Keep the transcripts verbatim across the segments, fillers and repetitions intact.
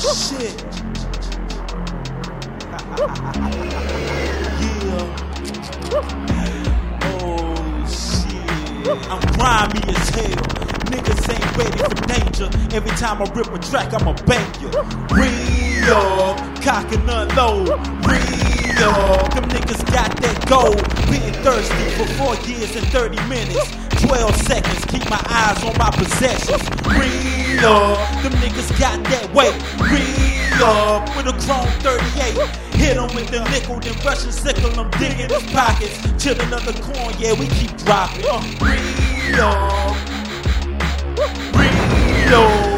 shit. Yeah. Oh shit. I'm grimy as hell. Niggas ain't ready for danger. Every time I rip a track, I'ma bang you. Real, cock and unload. Real, them niggas got that gold. Being thirsty for four years and thirty minutes. twelve seconds, keep my eyes on my possessions. Real, them niggas got that weight. Real, with a chrome thirty-eight. Hit him with the nickel, then Russian sickle. I'm digging his pockets. Chillin' on the corn, yeah, we keep dropping. Uh, real. Real.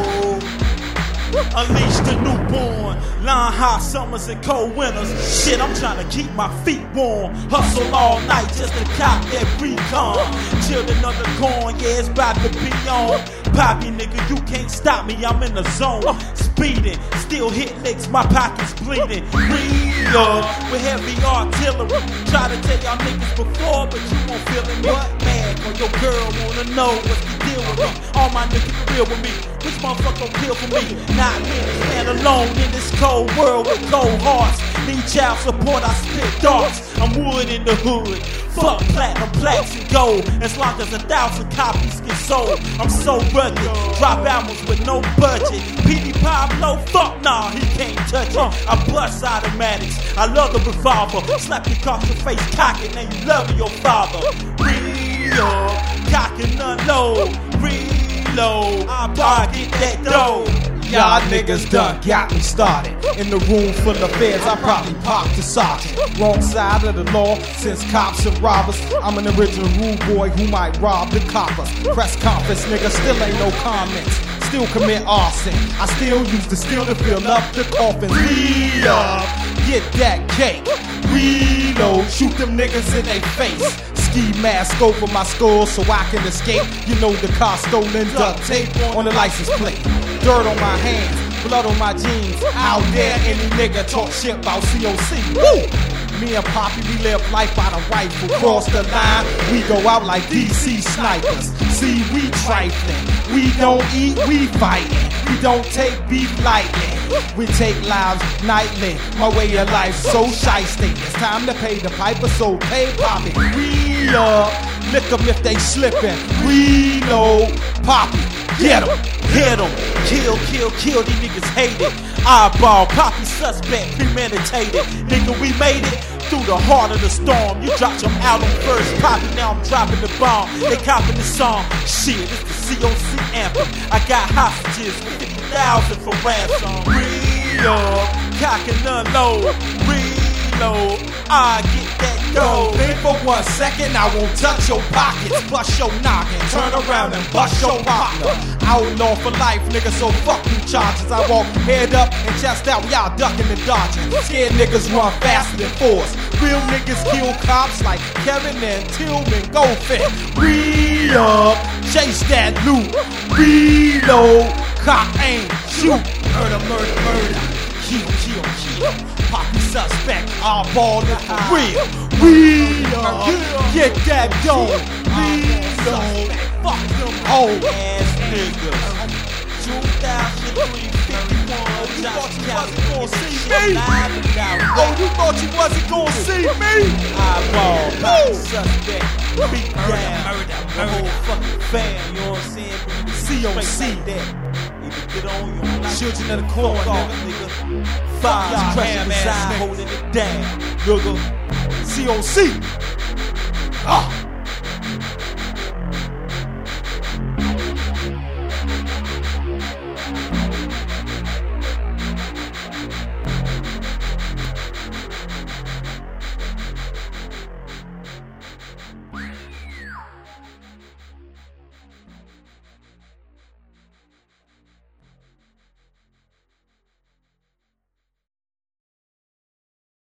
Unleash the newborn. Long hot summers and cold winters. Shit, I'm trying to keep my feet warm. Hustle all night just to cop that recon. Chillin' under corn, yeah, it's about to be on. Poppy nigga, you can't stop me, I'm in the zone. Speeding, still hit licks, my pockets bleeding. Real, with heavy artillery. Try to tell y'all niggas before, but you won't feel it. What man, or your girl wanna know what's the deal with me. All my niggas real with me. Which motherfucker gon' kill for me? Not me, stand alone in this cold world with cold hearts. Need child support, I spit darts. I'm wood in the hood. Fuck platinum, plaques, and gold. As long as a thousand copies get sold. I'm so rugged. Drop albums with no budget. P D Pablo, fuck nah, he can't touch it. I bust automatics. I love the revolver. Slap you across your face, cock it, now you love your father. Real, cock and unload. Reload, I get that dough. Y'all niggas done got me started. In the room full of feds, I probably popped the sergeant. Wrong side of the law, since cops and robbers. I'm an original rude boy who might rob the coppers. Press conference, nigga, still ain't no comments. Still commit arson. I still use the steel to fill up the coffins. Read up, get that cake. Reload, shoot them niggas in they face. Ski mask over my skull so I can escape. You know the car stolen, duct tape on the license plate. Dirt on my hands, blood on my jeans. How dare any nigga talk shit about C O C? Woo! Me and Poppy, we live life by the rifle. Cross the line, we go out like D C snipers. See, we trifling. We don't eat, we fighting. We don't take beef lightly. We take lives nightly. My way of life so shiesty. It's time to pay the piper, so pay Poppy. We up, lick them if they slippin'. Reload, Poppy, get them. Hit them, kill, kill, kill, these niggas hate it. Eyeball, Poppy suspect, premeditated. Nigga, we made it through the heart of the storm. You dropped them out on first, Poppy, now I'm dropping the bomb. They copping the song, shit, it's the C O C anthem. I got hostages, fifty thousand for ransom. Real, cock and unload. Reload, I get that dough. Think for one second, I won't touch your pockets. Bust your noggin, turn around and bust your partner. Outlaw for life, nigga, so fuck you charges. I walk head up and chest out, y'all ducking and dodging. Scared niggas run faster than force. Real niggas kill cops like Kevin and Tillman. Go fit, read up, chase that loot. Reload, cock aim, shoot. Murder, murder, murder. Kill, kill, kill. Poppy suspect, our ball is for real. Real, get that dough. Real, fuck them old ass niggas. two thousand three, fifty-one, you thought you wasn't Johnson gonna see me? Oh, you thought you wasn't gonna see me? Eyeball, Poppy suspect, beat down. The whole fucking fam, you know what I'm saying? C O C. Get on your children of the corn, nigga. Five crushing the side, holding it down. Nigga. C O C. Ah.